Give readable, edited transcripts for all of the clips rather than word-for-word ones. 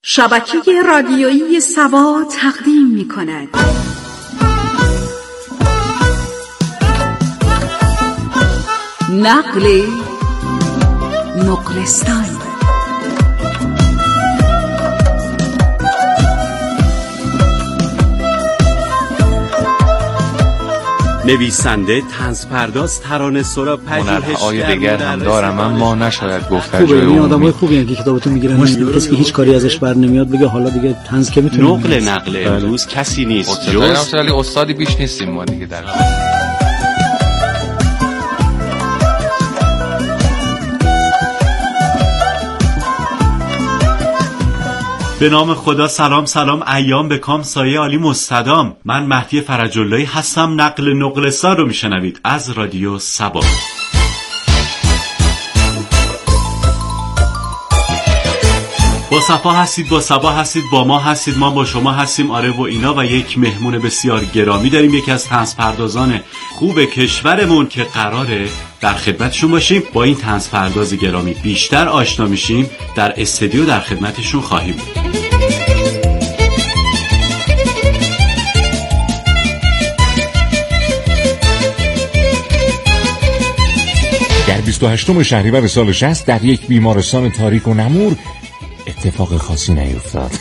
شبکه رادیویی سبا تقدیم می‌کند نقل نقلستان. نویسنده، طنزپرداز، ترانه‌سرا، پژوهشگر دیگر هم دارم، اما نشاید گفت خوبه. این آدمای خوبی هستن که کتابتون میگیرن، کسی که هیچ کاری ازش بر نمیاد بگه حالا دیگه طنز که میتونه. نقل امروز کسی نیست جز استادی بیش نیستیم ما دیگه در به نام خدا. سلام ایام به کام، سایه عالی مستدام. من مهدی فرج‌اللهی هستم. نقل نقلستان رو میشنوید از رادیو سبا. با صفا هستید، با سبا هستید، با ما هستید، ما با شما هستیم. آره و اینا. و یک مهمون بسیار گرامی داریم، یکی از طنزپردازان خوب کشورمون که قراره در خدمتشون باشیم. با این طنزپرداز گرامی بیشتر آشنا میشیم. در استودیو در خدمتشون خواهیم بود. در 28 شهریور سال 60 در یک بیمارستان تاریک و نمور اتفاق خاصی نیفتاد.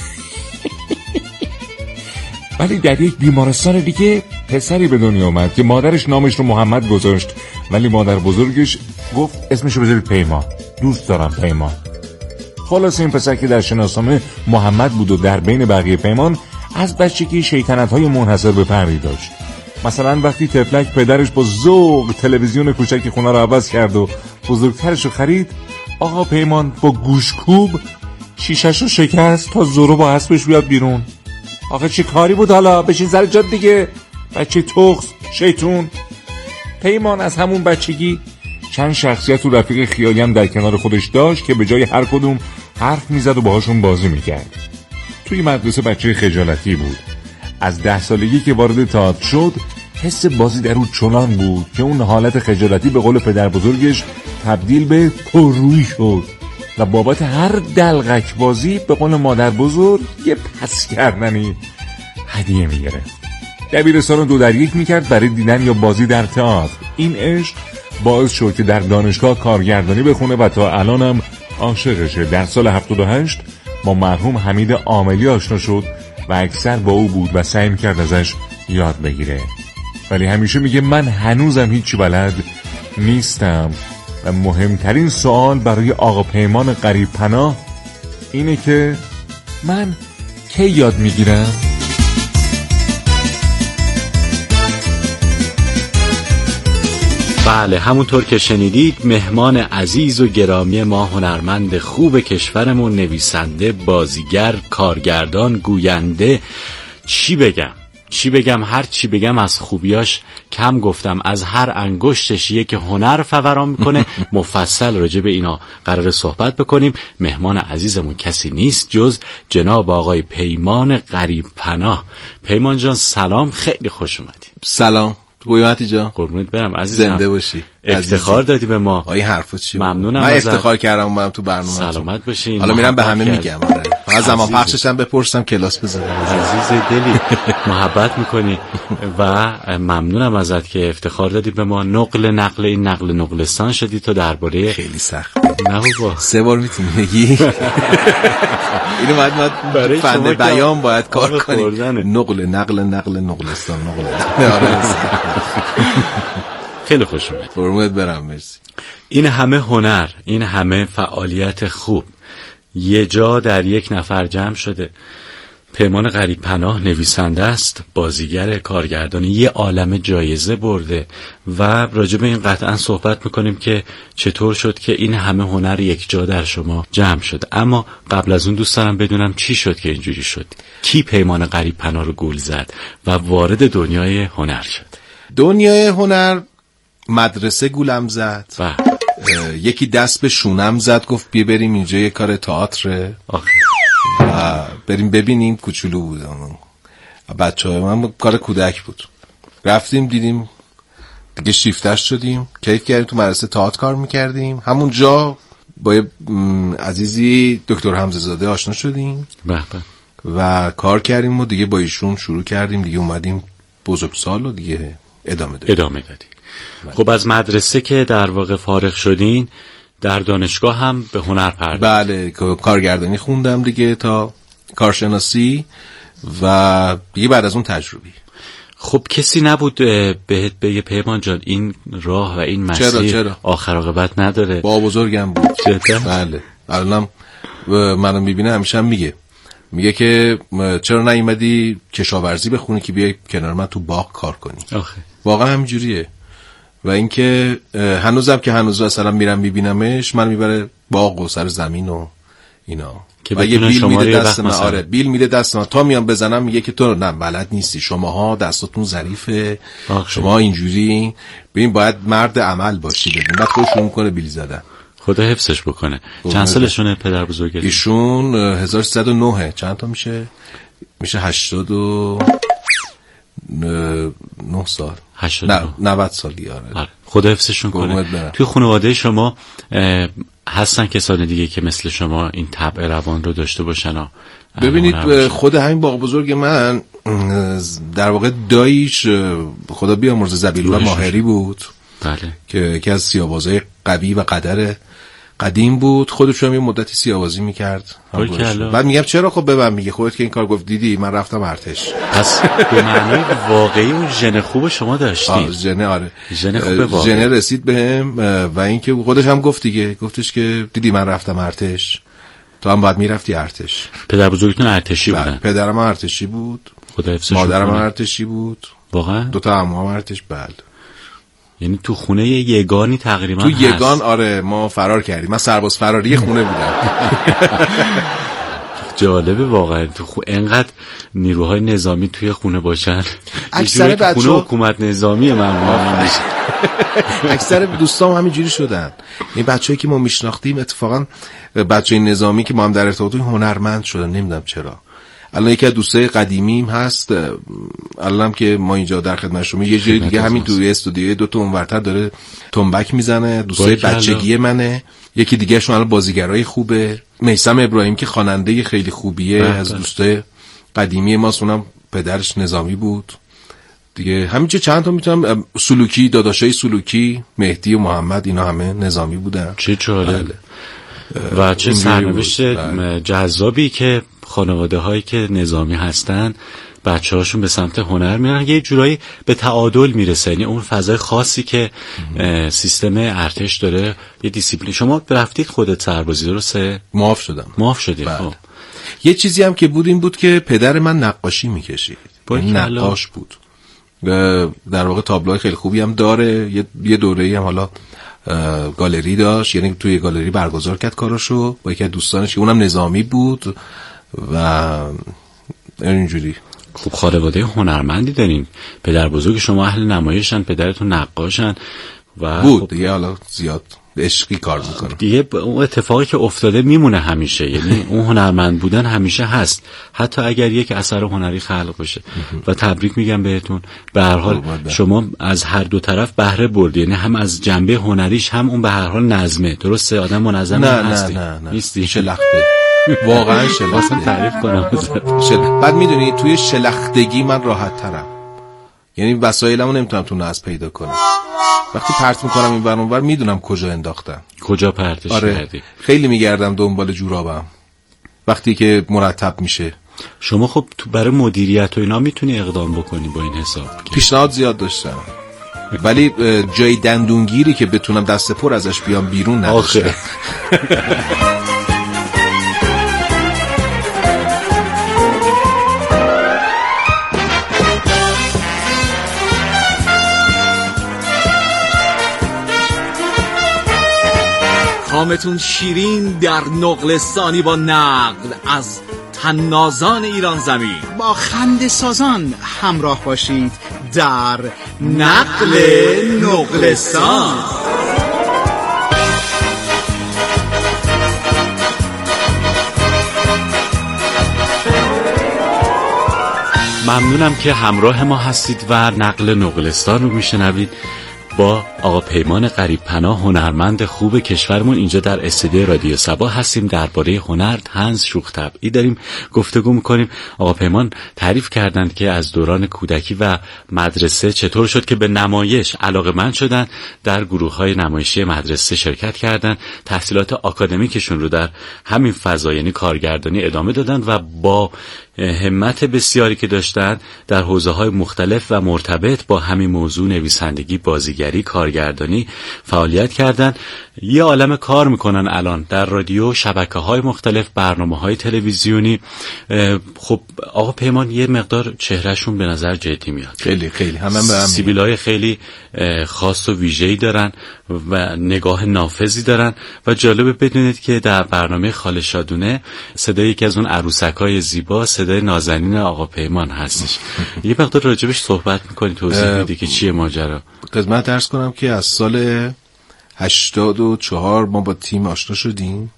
ولی در یک بیمارستان دیگه پسری به دنیا اومد که مادرش نامش رو محمد گذاشت، ولی مادر بزرگش گفت اسمشو بذارید پیمان، دوست دارم پیمان. خلاص این پسر که در شناسنامه محمد بود و در بین بقیه پیمان، از بچگی شیطنت‌های منحصر به فردی داشت. مثلا وقتی طفلک پدرش با ذوق تلویزیون کوچک خونه رو عوض کرد و بزرگترش رو خرید، آقا پیمان با گوشکوب شیشه‌شو شکست تا زورو با اسبش بیاد بیرون. آخه چه کاری بود حالا؟ بشین سر جات دیگه، بچه تخس شیطون. پیمان از همون بچگی چند شخصیت و رفیق خیالی هم در کنار خودش داشت که به جای هر کدوم حرف میزد و باهاشون بازی میکرد. توی مدرسه بچه خجالتی بود. از 10 سالگی که وارد تئاتر شد، حس بازی در او چنان بود که اون حالت خجالتی به قول پدر بزرگش تبدیل به پررویی شد و بابت هر دلغک بازی به قول مادر بزرگ یه پس کردنی هدیه میگرفت. دبیرستان رو 2 در 1 میکرد برای دیدن یا بازی در تئاتر. این عشق باعث شد که در دانشگاه کارگردانی بخونه و تا الانم عاشقشه. در سال 78 با مرحوم حمید عاملی آشنا شد و اکثر با او بود و سعی میکرد ازش یاد بگیره. ولی همیشه میگه من هنوزم هیچی بلد نیستم. و مهمترین سوال برای آقا پیمان غریب پناه اینه که من کی یاد میگیرم؟ بله، همونطور که شنیدید مهمان عزیز و گرامی ما، هنرمند خوب کشورمون، نویسنده، بازیگر، کارگردان، گوینده. چی بگم هر چی بگم از خوبیاش کم گفتم. از هر انگشتش یک هنر فوران میکنه. مفصل راجع به اینا قراره صحبت بکنیم. مهمان عزیزمون کسی نیست جز جناب آقای پیمان غریب پناه. پیمان جان سلام، خیلی خوش اومدی. سلام قیمتی جان، قربونت برم عزیزم. زنده باشی. افتخار دادی به ما. آی حرفا چی؟ ممنونم. من افتخار کردم اومدم تو برنامه. سلامت باشین. حالا میرم به همه میگم. آره فقط زمان پخشش هم بپرسم کلاس بزنم. عزیز دلی، محبت میکنی و ممنونم ازت که افتخار دادی به ما. این نقل نقلستان شدی تو درباره. خیلی سخت. نه بابا 3 بار میتونی بگی. اینو باید فن بیان باید کار کنی. نقل نقلستان. خیلی خوش اومد. قربونت برم. مرسی. این همه هنر، این همه فعالیت خوب یه جا در یک نفر جمع شده. پیمان غریب پناه نویسنده است، بازیگر، کارگردانی، یه عالمه جایزه برده و راجع به این قطعا صحبت میکنیم که چطور شد که این همه هنر یک جا در شما جمع شد. اما قبل از اون دوست دارم بدونم چی شد که اینجوری شد؟ کی پیمان غریب پناه رو گول زد و وارد دنیای هنر شد؟ دنیای هنر مدرسه گولم زد. یکی دست به شونم زد، گفت بیا بریم اینجا یه کار تئاتر بریم ببینیم. کوچولو بود بچه‌های من، کار کودک بود. رفتیم دیدیم دیگه، شیفتش شدیم، کیف کردیم. تو مدرسه تئاتر کار میکردیم. همونجا با عزیزی دکتر حمزه زاده آشنا شدیم و کار کردیم و دیگه با ایشون شروع کردیم دیگه، اومدیم بزرگسال و دیگه ادامه دادیم. خب از مدرسه که در واقع فارغ شدین در دانشگاه هم به هنر پرداختین؟ بله، کارگردانی خوندم دیگه تا کارشناسی و دیگه بعد از اون تجربی. خب کسی نبود بهت بگه پیمان جان این راه و این مسیر آخر عاقبت نداره؟ با بزرگم بود. بله، الانم منو میبینه همیشه هم میگه که چرا نیومدی کشاورزی بخونی که بیای کنار من تو باغ کار کنی. واقعا همینجوریه. و اینکه هنوزم که هنوز مثلا میرم میبینمش، من میبره باغ و سر زمین و اینا و یه بیل میده دست من. آره، بیل میده دست من تا میام بزنم میگه که تو نه بلد نیستی، شماها دستاتون ظریفه، شما اینجوری، ببین باید مرد عمل باشی. ببین بعد خودش شروع میکنه بیل زدن. خدا حفظش بکنه. چند سالشونه پدر بزرگت؟ ایشون 1309 چند تا میشه 89 سال. 90 سالی. آره. خدا حفظشون کنه. توی خانواده شما هستن کسانی دیگه که مثل شما این طبع روان رو داشته باشن؟ ببینید خود همین باغ بزرگ من در واقع داییش خدا بیامرزه زبیل‌الله ماهری بود. بله. که یکی از سیاه‌بازای قوی و قدر قدیم بود. خودش هم یه مدتی سیاه‌بازی میکرد. بعد میگم چرا؟ خب ببین میگه خودت که این کار گفت دیدی من رفتم ارتش. پس به معنی واقعی اون ژن خوب شما داشتی. ژن آره. ژن خوب ژن رسید بهم و اینکه خودش هم گفت دیگه، گفتش که دیدی من رفتم ارتش، تو هم باید میرفتی ارتش. پدر بزرگتون ارتشی بودن؟ پدرم ارتشی بود. خدا حفظش. مادرم ارتشی بود. واقعا؟ دو تا عموام ارتش. بله. یعنی تو خونه یگانی تقریبا تو یگان. آره ما فرار کردیم. من سرباز فراری خونه بودم. جالبه واقعا. تو انقدر نیروهای نظامی توی خونه باشن. اکثر بچه‌ها خونه حکومت نظامی من میشه. اکثر دوستام همینجوری شدن. این بچه‌ای که ما میشناختیم اتفاقا بچه‌ای نظامی که ما هم در ارتباط هنرمند شدن، نمیدونم چرا. الان یکی از دوستای قدیمیم هست، الانم که ما اینجا در خدمتشون یه جای دیگه همین تو استودیوی دو تا اونورتر داره تنبک میزنه، دوستای بچگی منه. یکی دیگه شون الان بازیگرای خوبه، میثم ابراهیم که خواننده خیلی خوبیه، از دوستای قدیمی ماست، اونم پدرش نظامی بود دیگه. همینجا چند تا میتونم سلوکی، داداشای سلوکی، مهدی و محمد، اینا همه نظامی بودن. چه جالب. و چه سرنوشت جذابی که خانواده هایی که نظامی هستن بچه هاشون به سمت هنر میرن، یه جورایی به تعادل میرسه. یعنی اون فضای خاصی که سیستم ارتش داره، یه دیسیپلین. شما رفتید خودت سربازی، درسته؟ معاف شدم. معاف شدید. خب یه چیزی هم که بود این بود که پدر من نقاشی میکشید، نقاش بود. در واقع تابلوهای خیلی خوبی هم داره. یه دوره‌ای هم حالا گالری داشت، یعنی توی گالری برگزار کرد کاراشو با یکی از دوستانش که اونم نظامی بود و اینجوری. خوب خانواده هنرمندی دارین. پدر بزرگ شما اهل نمایشن، پدرتون نقاشن و بود دیگه. حالا زیاد عشقی کار میکنه دیگه. اون اتفاقی که افتاده میمونه همیشه. یعنی اون هنرمند بودن همیشه هست، حتی اگر یک اثر هنری خلق بشه. و تبریک میگم بهتون. به هر حال شما از هر دو طرف بهره بردی، یعنی هم از جنبه هنریش هم اون به هر حال نظمه. درسته؟ آدم منظم هستی؟ نه نیستی؟ شلخته. واقعا شلخته. تعریف کنم. بعد میدونی توی شلختگی من راحت ترم، یعنی وسایلمو نمیتونم تو ناز پیدا کنم. وقتی پرت میکنم این ور اون ور میدونم کجا انداختم، کجا پرتش کردی. خیلی میگردم دنبال جورابم وقتی که مرتب میشه. شما خب تو برای مدیریت و اینا میتونی اقدام بکنی با این حساب. پیشنهاد زیاد داشتم ولی جای دندونگیری که بتونم دست پر ازش بیام بیرون نداشتم. کامتون شیرین در نقلستانی با نقل از طنازان ایران زمین. با خنده سازان همراه باشید در نقل نقلستان. ممنونم که همراه ما هستید و نقل نقلستان رو میشنوید با آقا پیمان غریب پناه هنرمند خوب کشورمون اینجا در استودیو رادیو صبا هستیم. درباره هنر، طنز، شوخ طبعی داریم گفتگو میکنیم. آقا پیمان تعریف کردند که از دوران کودکی و مدرسه چطور شد که به نمایش علاقه‌مند شدن، در گروه‌های نمایشی مدرسه شرکت کردند، تحصیلات آکادمیکشون رو در همین فضا یعنی کارگردانی ادامه دادن و با همت بسیاری که داشتن در حوزه‌های مختلف و مرتبط با همین موضوع نویسندگی، بازیگری، کارگردانی فعالیت کردن. یه عالم کار میکنن الان در رادیو، شبکه‌های مختلف، برنامه‌های تلویزیونی. خب آقا پیمان یه مقدار چهرهشون به نظر جدی میاد، خیلی خیلی همه به هم سیبیلای خیلی خاص و ویژه‌ای دارن و نگاه نافذی دارن و جالبه بدونید که در برنامه خاله شادونه صدای یکی از اون عروسک‌های زیبا صدای نازنین آقا پیمان هستش. یه مقدار راجبش صحبت می‌کنی، توضیح میدی که چیه ماجرا؟ خدمت عرض کنم که از سال 84 ما با تیم آشنا شدیم.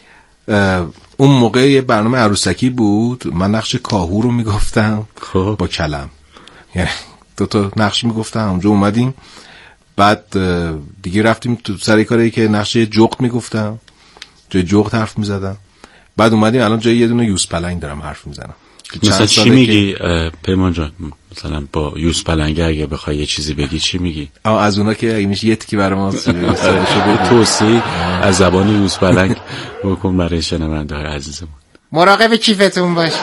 اون موقع یه برنامه عروسکی بود، من نقش کاهو رو میگفتم با کلم، یعنی دو تا نقش میگفتم. اونجا اومدیم، بعد دیگه رفتیم تو سر کاری که نقش جغد میگفتم، جای جغد حرف میزدم. بعد اومدیم الان جای یه دونه یوز پلنگ دارم حرف میزنم. مثلا چی میگی پیمان جان؟ مثلا با یوز پلنگه اگه بخوای یه چیزی بگی چی میگی؟ از اونا که اگه میشه یه تیکی برای ما توصیه از زبان یوز پلنگ بکن برای شنونده های عزیزمون. مراقب کیفتون باشی.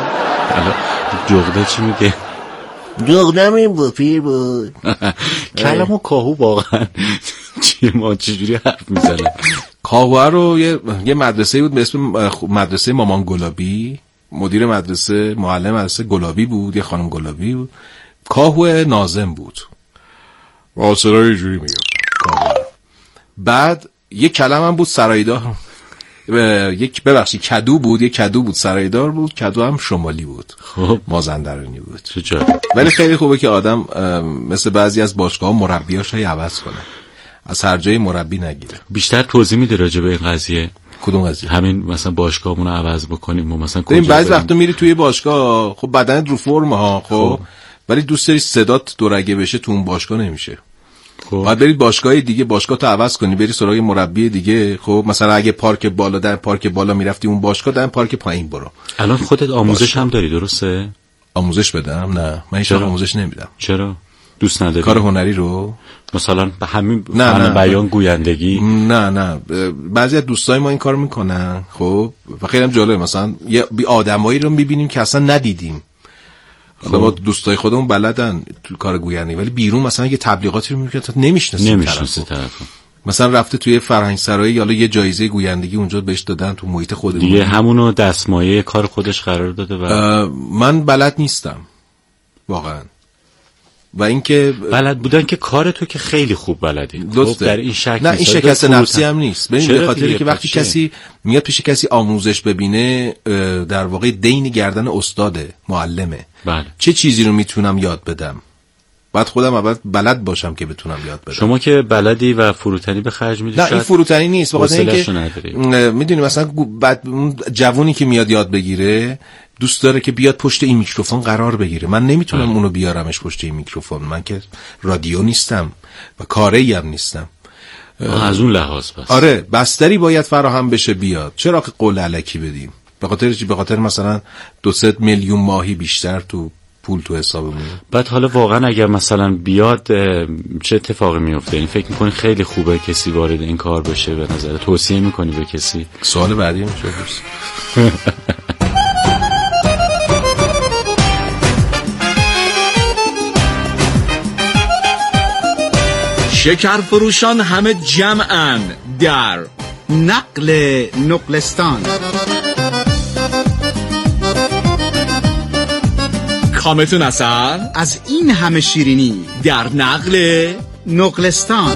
جغده چی میگه؟ جغدم این بود پیر بود. کلمو کاهو واقعا چی ما چجوری حرف میزنه؟ کاهو رو یه مدرسه بود به اسم مدرسه مامان گلابی. مدیر مدرسه، معلم مدرسه گلابی بود، یه خانم گلابی بود. کاهو ناظم بود. واسرای جوری میگم کاهو. بعد یه کلمه هم بود سرایدار. یک ببخشید کدو بود، یک کدو بود سرایدار بود، کدو هم شمالی بود. خب مازندرانی بود. چجوری؟ ولی خیلی خوبه که آدم مثل بعضی از باشگاه‌ها مربیاش رو عوض کنه. از هر جای مربی نگیره. بیشتر توضیح میده راجع به این قضیه؟ کدوم قضیه؟ همین مثلا باشگاهمون رو عوض بکنیم و مثلا این بعضی وقتا میری توی باشگاه، خب بدنت رو فرم ها، خب ولی دوست داری صدات دورگه بشه، تو اون باشگاه نمیشه. بعد برید باشگاه دیگه، باشگاه تو عوض کنی، بری سراغ مربی دیگه. خب مثلا اگه پارک بالا، در پارک بالا میرفتی اون باشگاه، در پارک پایین برو. الان خودت آموزش هم داری درسته؟ آموزش بدم؟ نه من هیچ آموزش نمیدم. چرا؟ دوست نداری کار هنری رو؟ مثلا به همین فن بیان، گویندگی؟ نه بعضی از دوستای ما این کار میکنن. خب و خیلی هم جالبه، مثلا یه آدمایی رو میبینیم که اصلا ندیدیم. خب ما دوستای خودمون بلدن تو کار گویندگی، ولی بیرون مثلا یه تبلیغاتی رو میبینیم که نمیشناسیم طرفو. مثلا رفته توی فرهنگ سرایی، حالا یه جایزه گویندگی اونجا بهش دادن تو محیط خودمون، دیگه همونو دستمایه کار خودش قرار داده. و من بلد نیستم واقعا. و اینکه بلد بودن که کار تو که خیلی خوب بلدی. خب در این شک نه، این شکست نفسی هم نیست. ببین به خاطری که وقتی کسی میاد پیش کسی آموزش ببینه، در واقع دین گردن استاده، معلمه. بله. چه چیزی رو میتونم یاد بدم؟ بعد خودم اول بلد باشم که بتونم یاد بدم. شما که بلدی و فروتنی به خرج میدی. نه این فروتنی نیست، واقعا اینکه میدونی مثلا بعد اون جوونی که میاد یاد بگیره دوست داره که بیاد پشت این میکروفون قرار بگیره. من نمیتونم اونو بیارمش پشت این میکروفون، من که رادیو نیستم و کاری هم نیستم. از اون لحاظ بس. آره بستری باید فراهم بشه بیاد. چرا که قول الکی بدیم؟ به خاطر مثلا 2-3 میلیون ماهی بیشتر تو پول تو حسابمون. بعد حالا واقعا اگر مثلا بیاد چه اتفاقی میفته؟ این فکر میکنی خیلی خوبه کسی وارد این کار بشه؟ به نظر توصیه میکنی به کسی؟ سوال بعدی میشه بپرس. شکر فروشان همه جمعن در نقل نقلستان. کامتون اثر از این همه شیرینی در نقل نقلستان.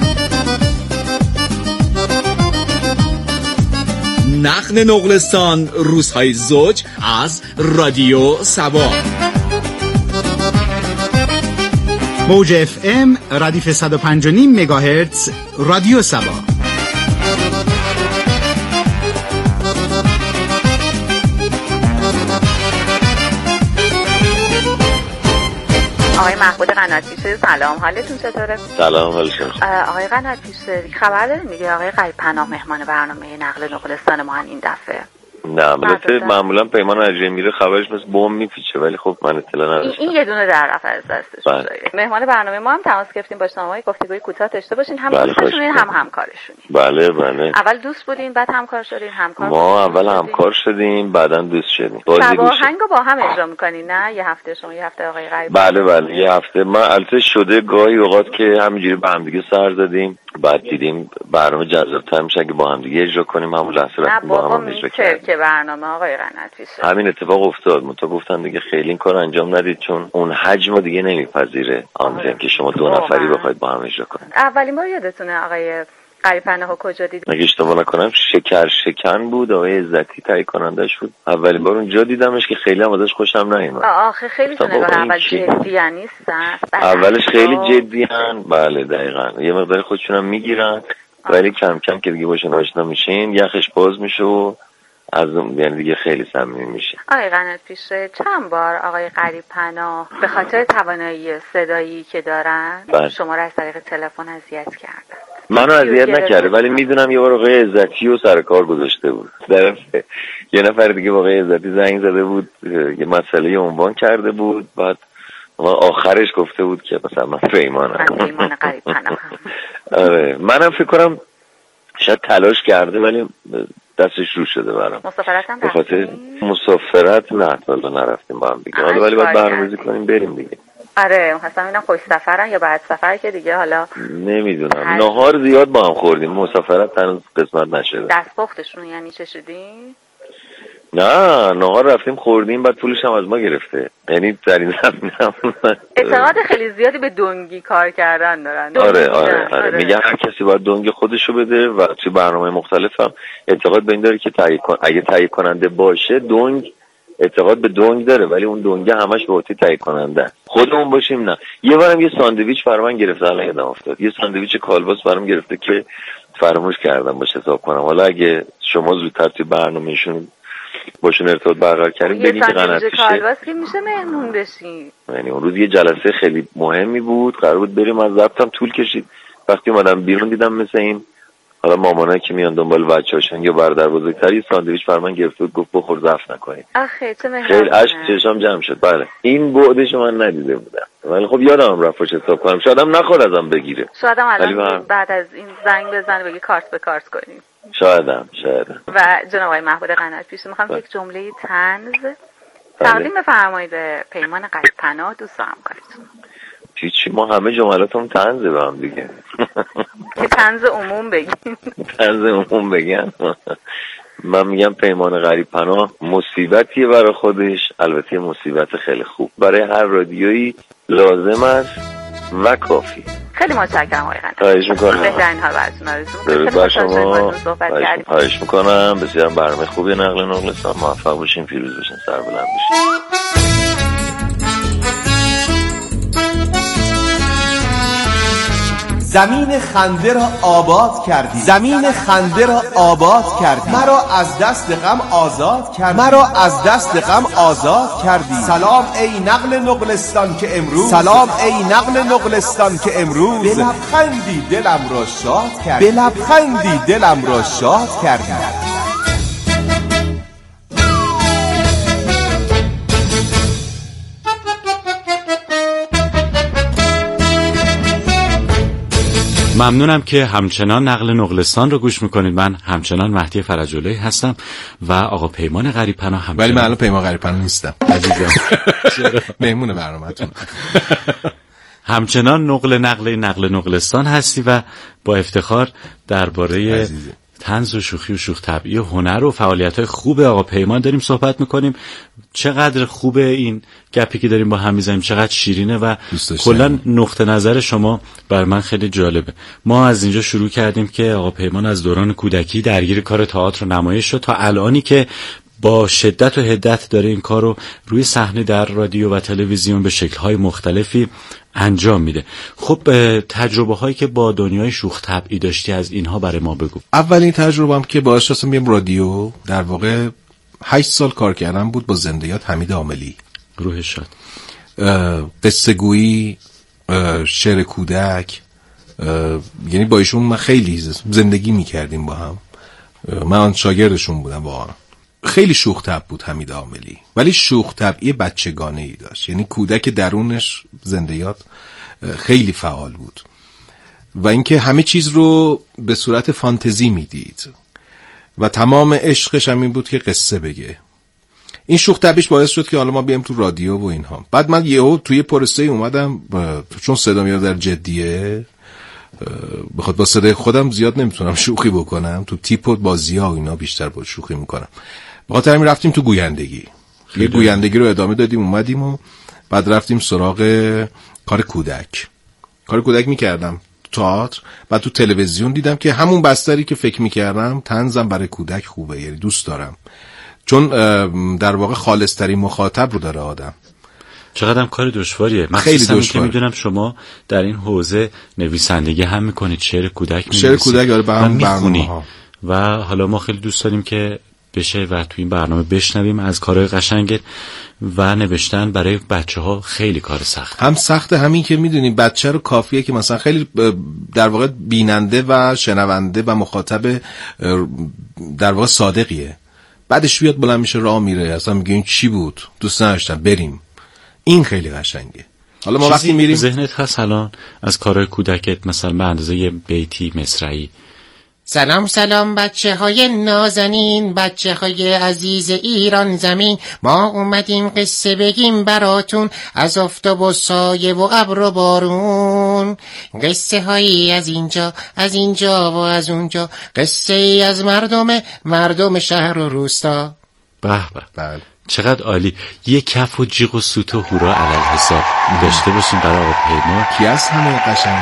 نقل نقلستان روزهای زوج از رادیو صبا. موج FM ردیف 105.5 مگاهرتز رادیو صبا. آقای محمود قناتیشه، سلام، حالتون چطوره؟ سلام، حالشون. آقای قناتیشه خبر دارین دیگه آقای غریب پناه مهمان برنامه نقل نقلستان ما این دفعه؟ نه، البته معمولا پیمان اجری میره خبرش مثل بم میپیچه، ولی خب من اطلاع نداشتم. این یه دونه در رفت از دستش بوده. مهمان برنامه ما هم تماس گرفتیم با شما، گفتگوی کوتاه داشته باشین، هم دوستشون هم همکارشون. بله. اول دوست بودین بعد همکار شدین، همکار ما اول همکار شدیم بعدا دوست شدیم. آهنگو با هم اجرا میکنین نه؟ یه هفته شما یه هفته آقای غریب. بله یه هفته. من البته شده گاهی اوقات که همینجوری با هم دیگه سر زدیم، بعد دیدیم برنامه جذاب‌تر میشه اگه با هم دیگه اجرا کنیم، همون لحظه رفتیم با هم اجرا کردیم. که برنامه آقای قناتیشه همین اتفاق افتاد. منتها گفتن دیگه خیلی این کار انجام ندید چون اون حجم دیگه نمیپذیره آنتن که شما دو نفری بخواید با هم اجرا کنید. اولین بار یادتونه آقای غریب پناهو کجا دیدید؟ اگه اشتباه نکنم شکن بود، آقای عزتی تهیه کنندش بود. اولین بار اونجا دیدمش که خیلی هم ازش خوشم نیومد. آخه خیلی تو نگاه اول جدی‌ان نیستن. اولش خیلی جدی‌ان. بله دقیقاً. یه مقدار خودشونم میگیرن ولی کم کم که دیگه باشون آشنا میشین یخش باز میشه و از یعنی دیگه خیلی صمیمی میشه. آقای قناتیشه چند بار آقای غریب پناه به خاطر توانایی صدایی که دارن شما را از طریق تلفن اذیت کردن؟ منو اذیت نکرده ولی میدونم یه بار آقای عزتی رو سر کار گذاشته بود. یه نفر دیگه آقای عزتی زنگ زده بود، یه مسئله عنوان کرده بود، بعد آخرش گفته بود که مثلا من پیمانم. پیمان غریب پناه. آره منم فکر کنم شاید تلاش کرده ولی دستش رو شده برام. مسافرت هم مسافرت نه حالا نرفتیم با هم دیگه. حالا ولی باید برنامه‌ریزی کنیم بریم دیگه. آره حسن اینا خوش سفرن یا بعد سفر که دیگه حالا نمیدونم. نهار زیاد با هم خوردیم، مسافرت هنوز قسمت نشده. دستپختشون یعنی چه شدین؟ نه نهار رفتیم خوردیم بعد پولش هم از ما گرفته. یعنی در این زمینه اعتقاد خیلی زیادی به دنگی کار کردن دارن. آره. میگن هر کسی باید دنگ خودشو بده و توی برنامه مختلف هم اعتقاد به این داره که اگه تهیه کننده باشه دنگ اعتقاد به دنگ داره ولی اون دنگه همش به عهده تهیه کننده. خودمون باشیم نه. یه بارم یه ساندویچ برام گرفته، الان یادم افتاد. یه ساندویچ کالباس برام گرفته که فراموش کردم باشه حساب کنم. حالا اگه شما زودتر توی برنامه‌شون باشون ارتباط برقرار کردیم ببینید که قناتیشه کالباس که میشه مهمون بشین. یعنی اون روز یه جلسه خیلی مهمی بود، قرار بود بریم، از ضبطم طول کشید. وقتی اومدم بیرون دیدم مثل این حالا مامانایی که میان دنبال بچه‌هاشون یا برادر بزرگتری ساندویچ برام گرفت و گفت بخور ضعف نکنید. آخه چه مهمون. خیلی اشک چشام جمع شد. بله این بعدش من ندیده بودم ولی خب یادم رفتش حساب کنم. شایدم نخواد ازم بگیره. شایدم الان بعد از این زنگ بزنه بگی کارت به کارت کنیم. شایدم. و جناب آقای محمود قناتیشه میخوام یک جمله طنز تقدیم بفرمایید به پیمان غریب پناه دوست و همکارتون. چی ما همه جملاتمون طنزه به هم دیگه. که طنز عموم بگین. طنز عموم بگن. من میگم پیمان غریب پناه مصیبتیه برای خودش، البته مصیبت خیلی خوب برای هر رادیویی لازم است و کافی. خیلی متشکرم آقای قناتیشه. خواهش میکنم. بهترین حال براتون آرزو میکنم. درود بر شما. خواهش میکنم. بسیار برنامه خوبی نقل نقلستان. موفق باشین، پیروز باشین، سربلند باشین. زمین خنده را آباد کردی، زمین خنده را آباد کردی، مرا از دست غم آزاد کردی، مرا از دست غم آزاد کردی. سلام ای نقل نقلستان که امروز، سلام ای نقل نقلستان که امروز به لبخندی دلم را شاد کردی، به لبخندی دلم را شاد کردی. ممنونم که همچنان نقل نقلستان رو گوش میکنید. من همچنان مهدی فرج‌الهی هستم و آقا پیمان غریب پناه همچنان. ولی من الان پیمان غریب پناه نیستم عزیزم. مهمون برنامه‌تون. همچنان نقل نقلستان هستی و با افتخار درباره طنز و شوخی و شوخ طبعی و هنر و فعالیت‌های خوب آقا پیمان داریم صحبت میکنیم. چقدر خوبه این گپی که داریم با هم میزنیم، چقدر شیرینه و کلا نقطه نظر شما بر من خیلی جالبه. ما از اینجا شروع کردیم که آقا پیمان از دوران کودکی درگیر کار تئاتر و نمایش شد تا الانی که با شدت و حدت داره این کار رو روی صحنه در رادیو و تلویزیون به شکل‌های مختلفی انجام میده. خب تجربه هایی که با دنیای شوخ طبعی داشتی از اینها برای ما بگو. اولین تجربه‌ام که باعث شدم بیام رادیو، در واقع 8 سال کار کردم بود با زنده یاد حمید عاملی. روحش شاد. قصه گویی، شعر کودک، یعنی با ایشون من خیلی زندگی میکردیم با هم. من شاگردشون بودم واقعا. خیلی شوخ طبع بود حمید عاملی، ولی شوخ طبعی بچگانه‌ای داشت، یعنی کودک درونش زندگیات خیلی فعال بود و اینکه همه چیز رو به صورت فانتزی میدید و تمام عشقش هم این بود که قصه بگه. این شوخ طبعیش باعث شد که حالا ما بیام تو رادیو و اینها. بعد من یهو توی پروسه اومدم، چون صدام یه در جدیه، بخاطر با صدای خودم زیاد نمیتونم شوخی بکنم، تو تیپ و بازی‌ها و اینا بیشتر با شوخی میکنم. بخاطر همین رفتیم تو گویندگی. یه گویندگی رو ادامه دادیم، اومدیم و بعد رفتیم سراغ کار کودک میکردم تئاتر. بعد تو تلویزیون دیدم که همون بستری که فکر میکردم طنزم برای کودک خوبه، یعنی دوست دارم، چون در واقع خالص‌ترین مخاطب رو داره آدم. چقدرم کار دشواریه. خیلی دشوار. که میدونم شما در این حوزه نویسندگی هم میکنید، شعر کودک می‌نویسید، شعر کودک آره، به هم برنامه‌ها. و حالا ما خیلی دوست داریم که بشه و تو این برنامه بشنویم از کارهای قشنگت. و نوشتن برای بچه‌ها خیلی کار سخت، هم سخته، همین که میدونیم بچه رو کافیه که مثلا خیلی در واقع بیننده و شنونده و مخاطب در واقع صادقیه، بعدش بیاد بلند میشه راه میره اصلا میگه این چی بود، دوست نداشتم بریم. این خیلی قشنگه. حالا ما وقتی میریم ذهنت هست الان از کارهای کودکت مثلا به اندازه یه بیتی مصرعی؟ سلام سلام بچه های نازنین، بچه های عزیز ایران زمین، ما اومدیم قصه بگیم براتون از آفتاب و سایه و ابر و بارون. قصه هایی از اینجا و از اونجا، قصه ای از مردم شهر و روستا. به به، چقدر عالی. یه کف و جیغ و سوت و هورا علل حساب داشته باشیم برای آقا پیمان. کی از همه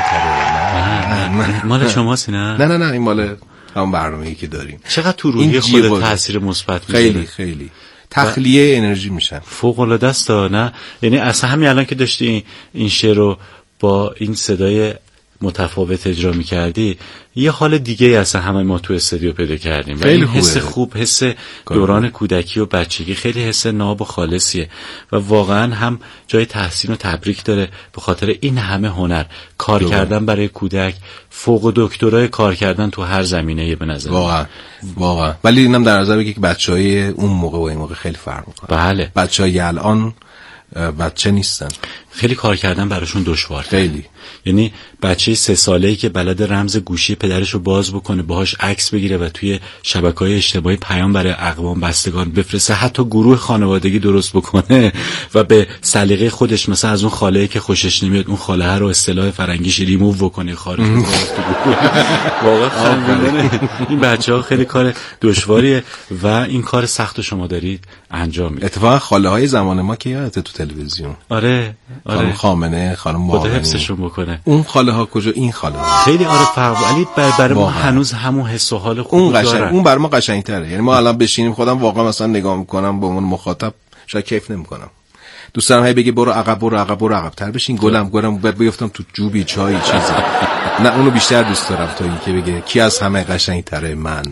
قشنگ‌تره؟ مال شماست نه؟ نه این مال همون برنامه‌ای که داریم. چقدر تو روحی خودت تاثیر مثبت می‌ذاره؟ خیلی تخلیه انرژی میشن. فوق‌العاده است نه؟ یعنی اصلا همین الان که داشتی این شعر رو با این صدای متفاوت اجرا می‌کردی، یه حال دیگه اصلا همه ما تو استودیو پیدا کردیم. خیلی حس خوب، حس دوران کودکی و بچگی خیلی حس ناب و خالصیه و واقعا هم جای تحسین و تبریک داره به خاطر این همه هنر. کار کردن برای کودک، فوق دکترای کار کردن تو هر زمینه‌ای به نظر واقعا. ولی اینم در نظر بگیر که بچهای اون موقع و این موقع خیلی فرق می‌کنه. بله، بچهای الان بچه نیستن، خیلی کار کردن براشون دشوار. خیلی. یعنی بچه 3 ساله‌ای که بلد رمز گوشی پدرشو باز بکنه، باهاش عکس بگیره و توی شبکه‌های اجتماعی پیام برای اقوام بستگان بفرسته، حتی گروه خانوادگی درست بکنه و به سلیقه خودش مثلا از اون خاله‌ای که خوشش نمیاد اون خاله رو اصطلاح فرنگیش ریموو بکنه، خارج کنه. واقعا خندونه. این بچه‌ها خیلی کار دشواریه و این کار سخت شما دارید انجام میدید. اتفاقا خاله‌های زمان ما که یادته تو تلویزیون؟ آره. خانم خامنه، خانم معاونی، حفظشون بکنه. اون خاله ها کجا؟ این خاله ها خیلی فرق، ولی برای ما هنوز همون حس و حال خوب دارن. اون برای ما قشنگ‌تره. یعنی ما الان بشینیم خودم واقعا مثلا نگاه میکنم به اون مخاطب شاید کیف نمیکنم، دوست دارم هی بگه برو عقب تر بشین، گلم بیفتم تو جوبی چای چیزی. نه اونو بیشتر دوست دارم تا این که بگه کی از همه قشنگ‌تره من.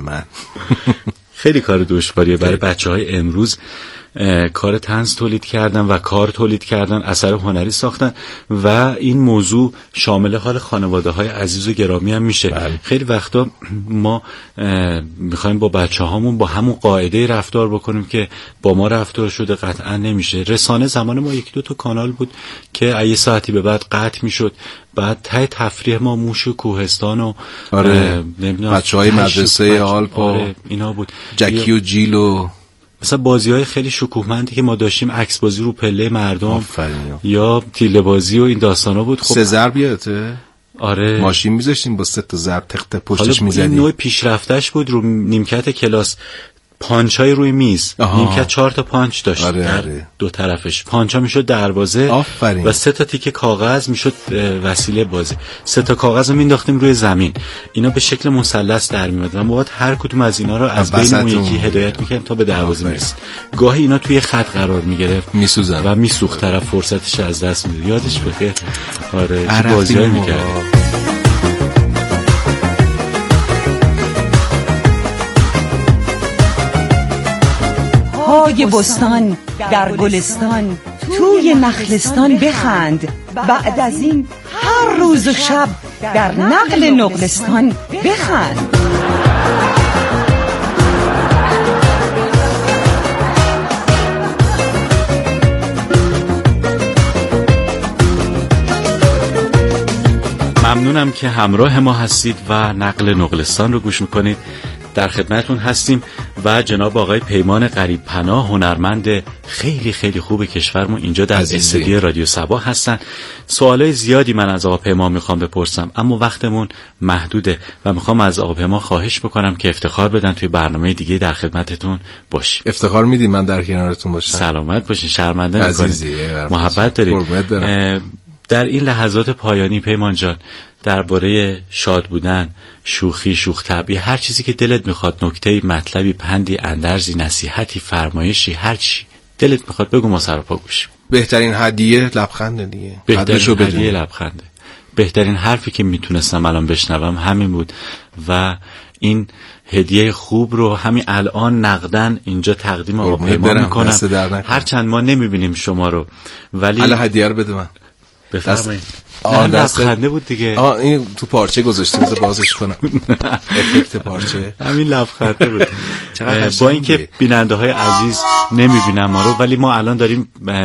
خیلی کار دشواریه برای بچه‌های امروز. کار طنز تولید کردن و کار تولید کردن، اثر هنری ساختن و این موضوع شامل حال خانواده‌های عزیز و گرامی هم میشه. خیلی وقتا ما میخوایم با بچه‌هامون با همون قاعده رفتار بکنیم که با ما رفتار شده، قطعا نمیشه. رسانه زمان ما 1-2 تا کانال بود که یه ساعتی به بعد قطع میشد، بعد ته تفریح ما موش و کوهستان و نمیدونم بچه‌های مدرسه آلپا اینا بود، جکی و جیل و مثلا بازی‌های خیلی شکوهمندی که ما داشتیم، عکس بازی رو پله مردم یا تیله بازی و این داستانا بود. خب 3 ضرب یادته؟ آره، ماشین می‌ذاشتیم با 3 تا ضرب تخته پشتش می‌زدیم. این نوع پیشرفتش بود. رو نیمکت کلاس پانچای روی میز، نیمکت 4 تا پانچ داشت. آره. دو طرفش پانچا میشد دروازه و 3 تا تیکه کاغذ میشد وسیله بازی. 3 تا کاغذ رو مینداختیم روی زمین، اینا به شکل مثلث در میاد و ما باید هر کدوم از اینا رو از بین اون یکی هدایت میکردیم تا به دروازه میرسید. گاهی اینا توی خط قرار میگرفت، میسوزن و میسوخت، طرف فرصتش از دست میداد. یادش بخیر. آره، بازیای میکرد. های بستان در گلستان، توی نخلستان بخند، بعد از این هر روز و شب در نقل نقلستان بخند. ممنونم که همراه ما هستید و نقل نقلستان رو گوش میکنید. در خدمتون هستیم و جناب آقای پیمان غریب پناه، هنرمند خیلی خیلی خوب کشورمون، اینجا در استودیو رادیو صبا هستن. سوالای زیادی من از آقا پیمان میخوام بپرسم، اما وقتمون محدوده و میخوام از آقا پیمان خواهش بکنم که افتخار بدن توی برنامه دیگه در خدمتتون باشیم. افتخار میدیم من در کنارتون باشم. سلامت باشین، شرمنده نکنید، محبت دارید. در این لحظات پایانی پیمان جان، درباره شاد بودن، شوخی، شوخ طبعی، هر چیزی که دلت میخواد، نکته‌ای، مطلبی، پندی، اندرزی، نصیحتی، فرمایشی، هر چی دلت میخواد بگو، ما سر و پا گوشیم. بهترین هدیه لبخنده دیگه. بهترین هدیه لبخنده. بهترین حرفی که میتونستم الان بشنوم همین بود و این هدیه خوب رو همین الان نقدن اینجا تقدیم آقا پیمان میکنم. هرچند ما نمیبینیم شما رو، ولی الان هدیه رو بده من. بفرمایید. لبخنده بود دیگه. این تو پارچه گذاشته، بذار بازش کنم. افکت پارچه. همین لبخنده بود. با اینکه بیننده های عزیز نمیبینن ما رو، ولی ما الان داریم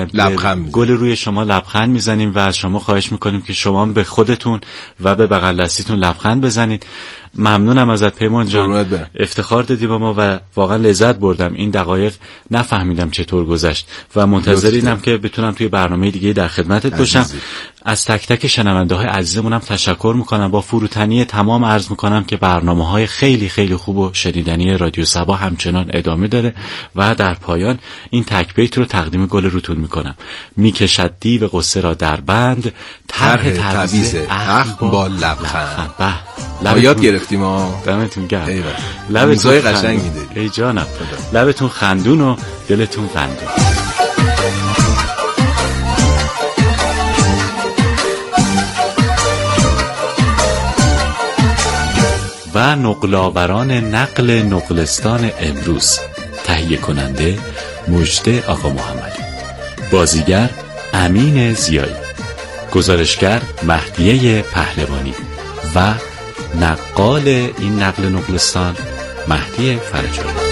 گل روی شما لبخند میزنیم و از شما خواهش میکنیم که شما به خودتون و به بغل دستیتون لبخند بزنید. ممنونم ازت پیمان جان، افتخار دادی با ما و واقعا لذت بردم. این دقایق نفهمیدم چطور گذشت و منتظر اینم که بتونم توی برنامه دیگه در خدمتت باشم. از تک تک شنونده های عزیزمونم تشکر میکنم. با فروتنی تمام عرض میکنم که برنامه های خیلی خیلی خوب و شنیدنی رادیو صبا همچنان ادامه داره و در پایان این تک بیت رو تقدیم گل روتون میکنم. میکشد دیو قصه را در بند، طرح تعویض عقل با لبخند. ما یاد گرفتیم ها. دمتون گرم. لبتون قشنگ میده. ای جانم. لبتون خندون و دلتون قندون. و نقل‌آوران نقل نقلستان امروز، تهیه کننده مجده آقا محمدی، بازیگر امین زیایی، گزارشگر مهدیه پهلوانی و نقال این نقل نقلستان مهدی فرجانی.